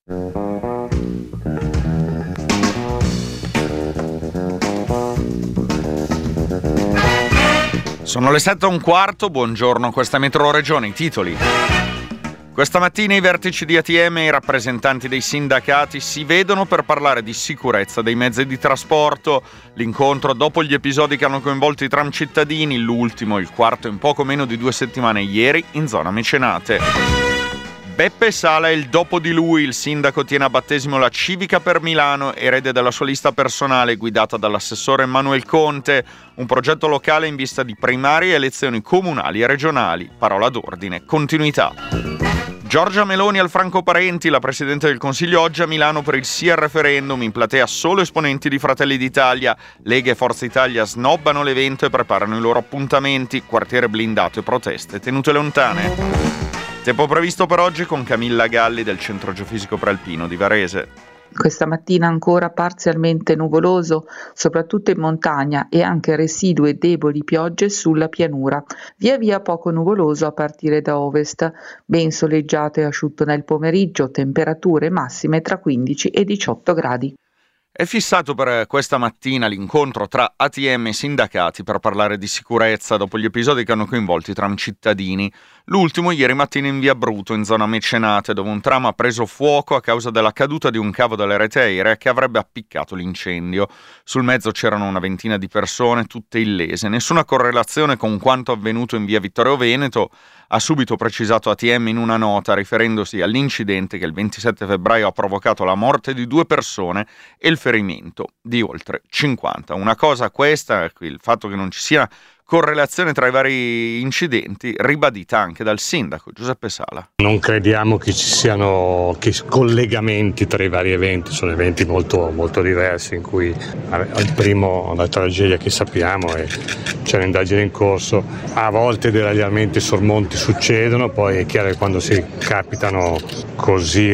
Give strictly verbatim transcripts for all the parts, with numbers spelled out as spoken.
Sono le sette e un quarto, buongiorno, questa è Metro Regione, i titoli. Questa mattina i vertici di A T M e i rappresentanti dei sindacati si vedono per parlare di sicurezza dei mezzi di trasporto. L'incontro dopo gli episodi che hanno coinvolto i tram cittadini, l'ultimo, il quarto in poco meno di due settimane ieri, in zona Mecenate. Beppe Sala è il dopo di lui, il sindaco tiene a battesimo la Civica per Milano, erede della sua lista personale guidata dall'assessore Emanuele Conte, un progetto locale in vista di primarie elezioni comunali e regionali, parola d'ordine, continuità. Giorgia Meloni al Franco Parenti, la Presidente del Consiglio oggi a Milano per il sì al referendum, in platea solo esponenti di Fratelli d'Italia, Lega e Forza Italia snobbano l'evento e preparano i loro appuntamenti, quartiere blindato e proteste tenute lontane. Tempo previsto per oggi con Camilla Galli del Centro Geofisico Prealpino di Varese. Questa mattina ancora parzialmente nuvoloso, soprattutto in montagna, e anche residue e deboli piogge sulla pianura. Via via poco nuvoloso a partire da ovest, ben soleggiato e asciutto nel pomeriggio, temperature massime tra quindici e diciotto gradi. È fissato per questa mattina l'incontro tra A T M e sindacati per parlare di sicurezza dopo gli episodi che hanno coinvolto i tram cittadini. L'ultimo ieri mattina in via Bruto, in zona Mecenate, dove un tram ha preso fuoco a causa della caduta di un cavo delle reti aeree che avrebbe appiccato l'incendio. Sul mezzo c'erano una ventina di persone, tutte illese. Nessuna correlazione con quanto avvenuto in via Vittorio Veneto, ha subito precisato A T M in una nota riferendosi all'incidente che il ventisette febbraio ha provocato la morte di due persone e il ferimento di oltre cinquanta. Una cosa questa, il fatto che non ci sia correlazione tra i vari incidenti, ribadita anche dal sindaco Giuseppe Sala. Non crediamo che ci siano che collegamenti tra i vari eventi, sono eventi molto, molto diversi in cui al primo la tragedia che sappiamo e c'è un'indagine in corso, a volte dei ralliamenti sormonti succedono, poi è chiaro che quando si capitano così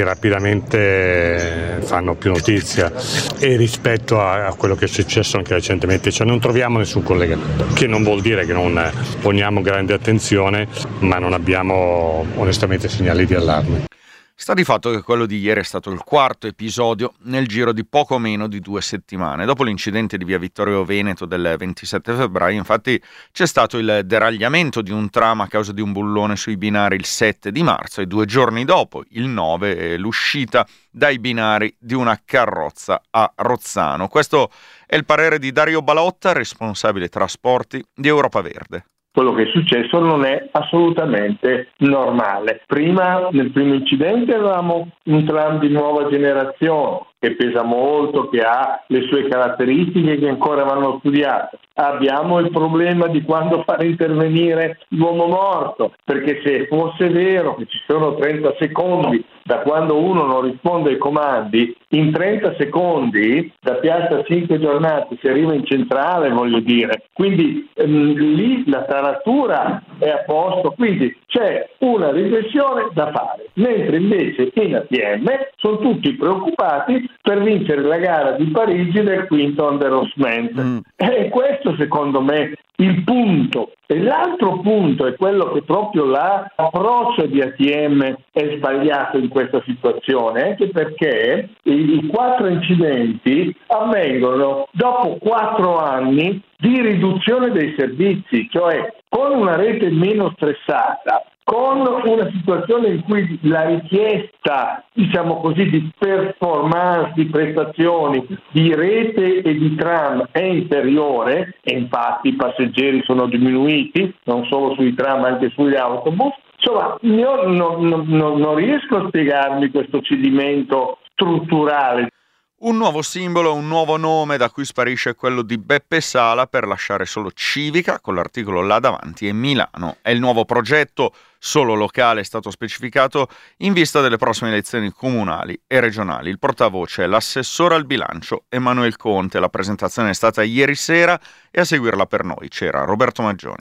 rapidamente fanno più notizia, e rispetto a, a quello che è successo anche recentemente, cioè non troviamo nessun collegamento, che non vuol dire che non poniamo grande attenzione, ma non abbiamo onestamente segnali di allarme. Sta di fatto che quello di ieri è stato il quarto episodio nel giro di poco meno di due settimane. Dopo l'incidente di via Vittorio Veneto del ventisette febbraio, infatti, c'è stato il deragliamento di un tram a causa di un bullone sui binari il sette di marzo e due giorni dopo, il nove, l'uscita dai binari di una carrozza a Rozzano. Questo è il parere di Dario Balotta, responsabile trasporti di Europa Verde. Quello che è successo non è assolutamente normale. Prima, nel primo incidente, avevamo un tram di nuova generazione che pesa molto, che ha le sue caratteristiche che ancora vanno studiate. Abbiamo il problema di quando fare intervenire l'uomo morto, perché se fosse vero che ci sono trenta secondi da quando uno non risponde ai comandi, in trenta secondi da Piazza Cinque Giornate si arriva in centrale, voglio dire. Quindi ehm, lì la taratura è a posto, quindi c'è una riflessione da fare, mentre invece in A T M sono tutti preoccupati per vincere la gara di Parigi del quinto endorsement. Mm. E questo secondo me il punto. E l'altro punto è quello che proprio l'approccio di A T M è sbagliato in questa situazione, anche perché i, i quattro incidenti avvengono dopo quattro anni di riduzione dei servizi, cioè con una rete meno stressata, con una situazione in cui la richiesta, diciamo così, di performance, di prestazioni, di rete e di tram è inferiore, e infatti i passeggeri sono diminuiti, non solo sui tram, anche sugli autobus. Insomma, io non, non, non, non riesco a spiegarmi questo cedimento strutturale. Un nuovo simbolo, un nuovo nome da cui sparisce quello di Beppe Sala per lasciare solo Civica con l'articolo là davanti e Milano. È il nuovo progetto, solo locale è stato specificato in vista delle prossime elezioni comunali e regionali. Il portavoce è l'assessore al bilancio Emanuele Conte. La presentazione è stata ieri sera e a seguirla per noi c'era Roberto Maggioni.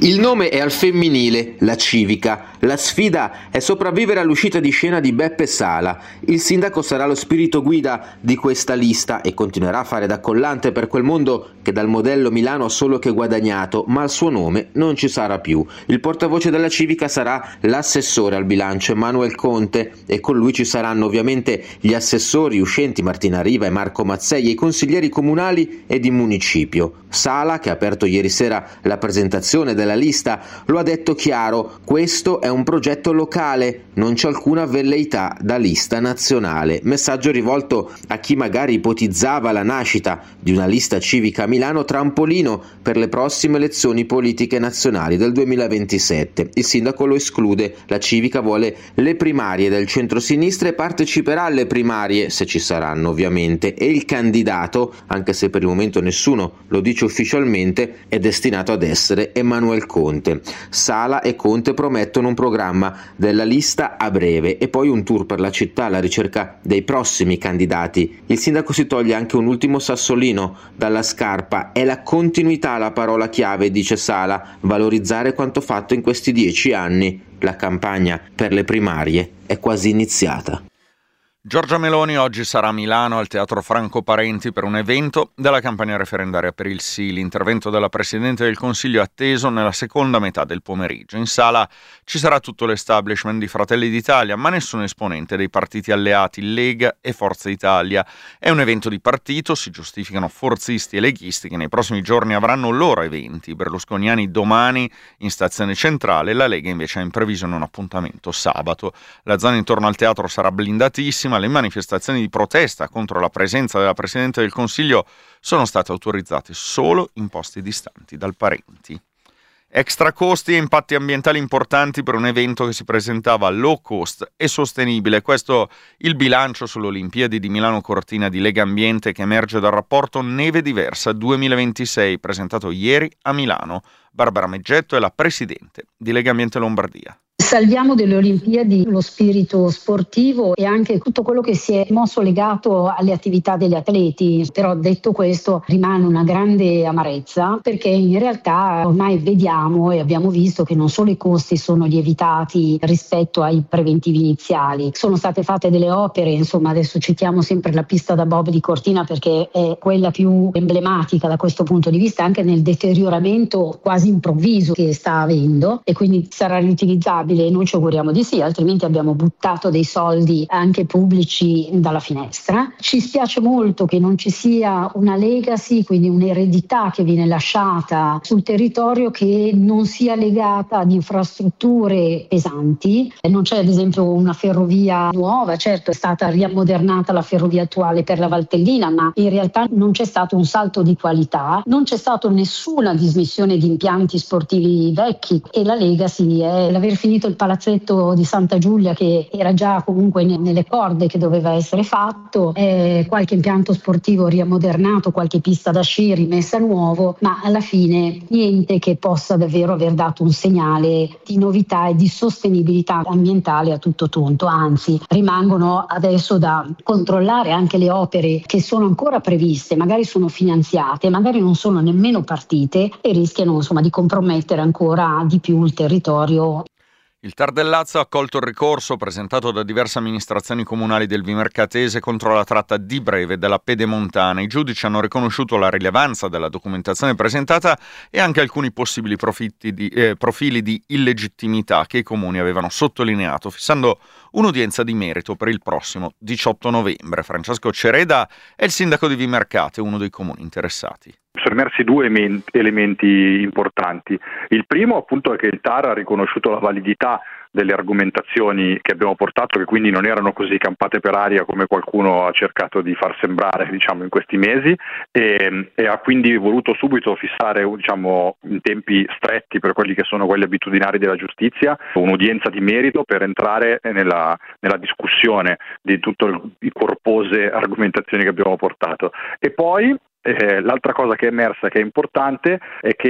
Il nome è al femminile, la Civica. La sfida è sopravvivere all'uscita di scena di Beppe Sala. Il sindaco sarà lo spirito guida di questa lista e continuerà a fare da collante per quel mondo che dal modello Milano ha solo che guadagnato, ma il suo nome non ci sarà più. Il portavoce della Civica sarà l'assessore al bilancio Emanuele Conte e con lui ci saranno ovviamente gli assessori uscenti Martina Riva e Marco Mazzei e i consiglieri comunali e di municipio. Sala, che ha aperto ieri sera la presentazione della lista, lo ha detto chiaro: questo è un progetto locale, non c'è alcuna velleità da lista nazionale. Messaggio rivolto a chi magari ipotizzava la nascita di una lista civica a Milano trampolino per le prossime elezioni politiche nazionali del duemilaventisette. Il sindaco lo esclude, la Civica vuole le primarie del centro-sinistra e parteciperà alle primarie, se ci saranno ovviamente, e il candidato, anche se per il momento nessuno lo dice ufficialmente, è destinato ad essere Emanuele Conte. Sala e Conte promettono un programma della lista a breve e poi un tour per la città alla ricerca dei prossimi candidati. Il sindaco si toglie anche un ultimo sassolino dalla scarpa: è la continuità la parola chiave, dice Sala, valorizzare quanto fatto in questi dieci anni. La campagna per le primarie è quasi iniziata. Giorgia Meloni oggi sarà a Milano al Teatro Franco Parenti per un evento della campagna referendaria per il sì. L'intervento della Presidente del Consiglio è atteso nella seconda metà del pomeriggio. In sala ci sarà tutto l'establishment di Fratelli d'Italia, ma nessun esponente dei partiti alleati Lega e Forza Italia. È un evento di partito, si giustificano forzisti e leghisti che nei prossimi giorni avranno loro eventi. I berlusconiani domani in stazione centrale, la Lega invece ha in previsione un appuntamento sabato. La zona intorno al teatro sarà blindatissima. Le manifestazioni di protesta contro la presenza della Presidente del Consiglio sono state autorizzate solo in posti distanti dal Parenti. Extra costi e impatti ambientali importanti per un evento che si presentava low cost e sostenibile. Questo il bilancio sulle Olimpiadi di Milano Cortina di Lega Ambiente che emerge dal rapporto Neve Diversa duemilaventisei presentato ieri a Milano. Barbara Meggetto è la Presidente di Lega Ambiente Lombardia. Salviamo delle Olimpiadi lo spirito sportivo e anche tutto quello che si è mosso legato alle attività degli atleti, però detto questo rimane una grande amarezza perché in realtà ormai vediamo e abbiamo visto che non solo i costi sono lievitati rispetto ai preventivi iniziali, sono state fatte delle opere, insomma adesso citiamo sempre la pista da bob di Cortina perché è quella più emblematica da questo punto di vista anche nel deterioramento quasi improvviso che sta avendo e quindi sarà riutilizzabile. Noi ci auguriamo di sì, altrimenti abbiamo buttato dei soldi anche pubblici dalla finestra. Ci spiace molto che non ci sia una legacy, quindi un'eredità che viene lasciata sul territorio che non sia legata ad infrastrutture pesanti. Non c'è ad esempio una ferrovia nuova, certo è stata riammodernata la ferrovia attuale per la Valtellina, ma in realtà non c'è stato un salto di qualità, non c'è stata nessuna dismissione di impianti sportivi vecchi e la legacy è l'aver finito il palazzetto di Santa Giulia che era già comunque nelle corde che doveva essere fatto, eh, qualche impianto sportivo riammodernato, qualche pista da sci rimessa a nuovo, ma alla fine niente che possa davvero aver dato un segnale di novità e di sostenibilità ambientale a tutto tondo, anzi rimangono adesso da controllare anche le opere che sono ancora previste, magari sono finanziate, magari non sono nemmeno partite e rischiano insomma di compromettere ancora di più il territorio. Il Tar del Lazio ha accolto il ricorso presentato da diverse amministrazioni comunali del Vimercatese contro la tratta di breve della Pedemontana. I giudici hanno riconosciuto la rilevanza della documentazione presentata e anche alcuni possibili profitti di, eh, profili di illegittimità che i comuni avevano sottolineato, fissando un'udienza di merito per il prossimo diciotto novembre. Francesco Cereda è il sindaco di Vimercate, uno dei comuni interessati. Sono emersi due elementi importanti. Il primo appunto è che il T A R ha riconosciuto la validità delle argomentazioni che abbiamo portato, che quindi non erano così campate per aria come qualcuno ha cercato di far sembrare, diciamo, in questi mesi, e, e ha quindi voluto subito fissare, diciamo, in tempi stretti per quelli che sono quelli abitudinari della giustizia, un'udienza di merito per entrare nella, nella discussione di tutte le corpose argomentazioni che abbiamo portato. E poi Eh, l'altra cosa che è emersa, che è importante, è che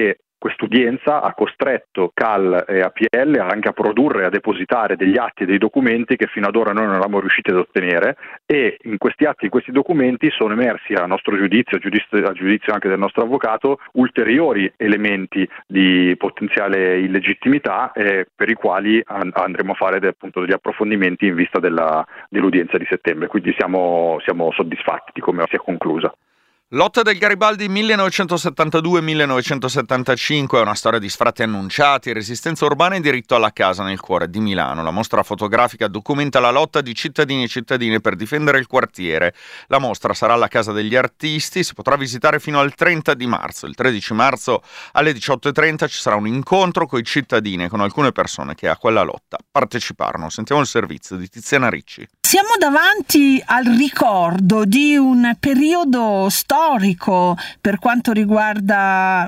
quest'udienza ha costretto C A L e A P L anche a produrre e a depositare degli atti e dei documenti che fino ad ora noi non eravamo riusciti ad ottenere, e in questi atti e questi documenti sono emersi, a nostro giudizio, a giudizio, a giudizio anche del nostro avvocato, ulteriori elementi di potenziale illegittimità eh, per i quali an- andremo a fare de- appunto degli approfondimenti in vista della, dell'udienza di settembre, quindi siamo, siamo soddisfatti di come si è conclusa. Lotta del Garibaldi millenovecentosettantadue millenovecentosettantacinque è una storia di sfratti annunciati, resistenza urbana e diritto alla casa nel cuore di Milano. La mostra fotografica documenta la lotta di cittadini e cittadine per difendere il quartiere. La mostra sarà alla Casa degli Artisti, si potrà visitare fino al trenta di marzo. Il tredici marzo alle diciotto e trenta ci sarà un incontro con i cittadini e con alcune persone che a quella lotta parteciparono. Sentiamo il servizio di Tiziana Ricci. Siamo davanti al ricordo di un periodo storico per quanto riguarda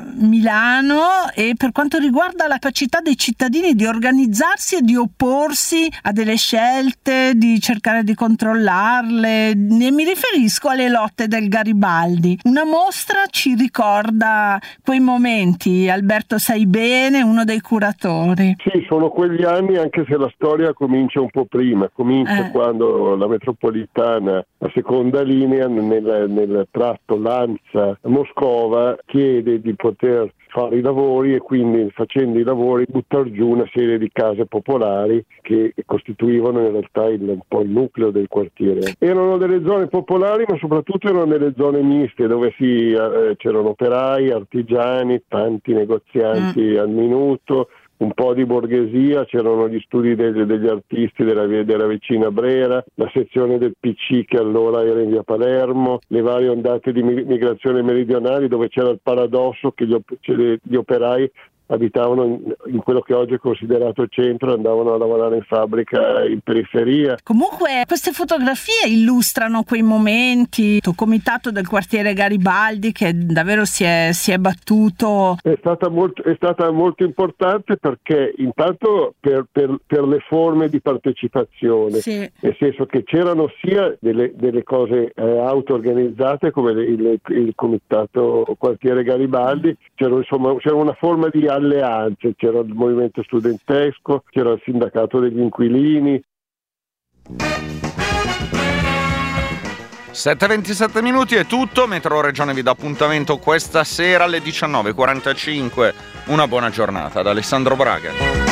Milano e per quanto riguarda la capacità dei cittadini di organizzarsi e di opporsi a delle scelte, di cercare di controllarle. Ne mi riferisco alle lotte del Garibaldi. Una mostra ci ricorda quei momenti. Alberto sai bene, uno dei curatori. Sì, sono quegli anni, anche se la storia comincia un po' prima, comincia eh. quando la metropolitana, la seconda linea, nel, nel tratto Lanza-Moscova chiede di poter fare i lavori e quindi facendo i lavori buttare giù una serie di case popolari che costituivano in realtà il, un po' il nucleo del quartiere. Erano delle zone popolari, ma soprattutto erano delle zone miste dove si, eh, c'erano operai, artigiani, tanti negozianti mm. al minuto, un po' di borghesia, c'erano gli studi degli, degli artisti della, della vicina Brera, la sezione del P C che allora era in via Palermo, le varie ondate di migrazione meridionali dove c'era il paradosso che gli, gli operai abitavano in, in quello che oggi è considerato il centro, andavano a lavorare in fabbrica in periferia. Comunque queste fotografie illustrano quei momenti, il comitato del quartiere Garibaldi che davvero si è, si è battuto. È stata molto, è stata molto importante perché intanto per, per, per le forme di partecipazione, sì. Nel senso che c'erano sia delle, delle cose eh, auto-organizzate come il, il, il comitato quartiere Garibaldi, mm. c'era, insomma, c'era una forma di alleanze, c'era il movimento studentesco, c'era il sindacato degli inquilini. sette e ventisette minuti è tutto, Metro Regione vi dà appuntamento questa sera alle diciannove e quarantacinque. Una buona giornata da Alessandro Braga.